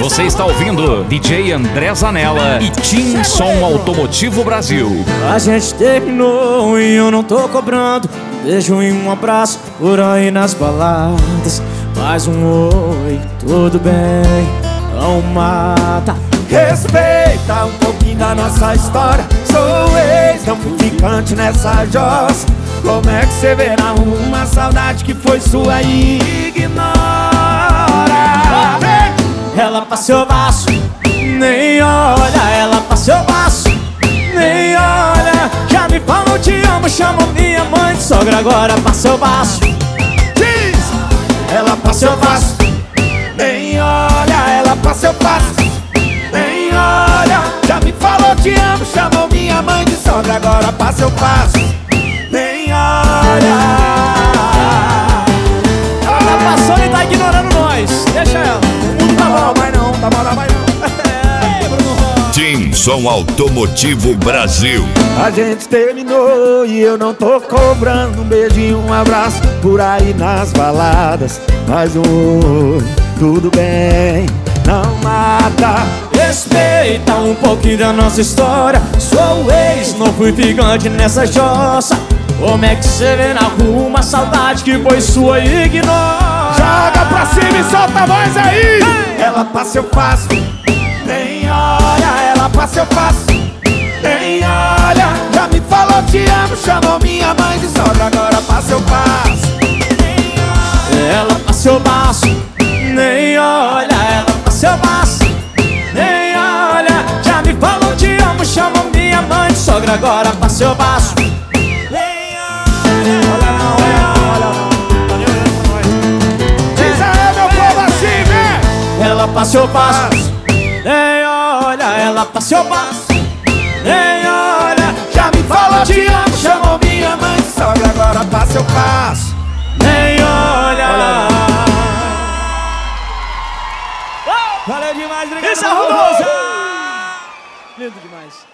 Você está ouvindo DJ André Zanella e Tim Som Automotivo Brasil. A gente terminou e eu não tô cobrando beijo e um abraço por aí nas baladas. Mais um oi, tudo bem, não mata. Respeita um pouquinho da nossa história. Sou ex, não fui ficante nessa jossa. Como é que você verá uma saudade que foi sua e ignora? Ela passou baixo, nem olha. Ela passou baixo, nem olha. Já me falou te amo, chamou minha mãe de sogra. Agora passou baixo. Ela passou baixo, nem olha. Ela passou baixo, nem olha. Já me falou te amo, chamou minha mãe de sogra. Agora passou baixo, nem olha. Ela passou e tá ignorando nós. Deixa ela. Tá bom, vai não, tá bom, vai não. Tim Som Automotivo Brasil. A gente terminou e eu não tô cobrando um beijo e um abraço por aí nas baladas. Mais um oi, tudo bem, não mata. Respeita um pouquinho da nossa história. Sou ex, não fui ficante nessa jossa. Como é que você vê na rua uma saudade que foi sua e ignora? Joga pra cima e solta a voz aí! Ela passa, eu passo, nem olha. Ela passa, eu passo, nem olha. Já me falou te amo, chamou minha mãe de sogra. Agora passa, eu passo, nem olha. Ela passou baixo, nem olha. Ela passou baixo, nem olha. Já me falou te amo, chamou minha mãe de sogra. Agora passou baixo, nem olha. Olha não, olha não. Tá nem olhando pra nós. Diz aí, meu povo, assim, vem! Ela passou baixo, nem olha. Ela passou baixo, nem olha. Já me falou te amo, chamou minha mãe de sogra. Agora passa, eu passo, nem olha. Valeu demais, obrigado. Isso arrumou! Lindo demais.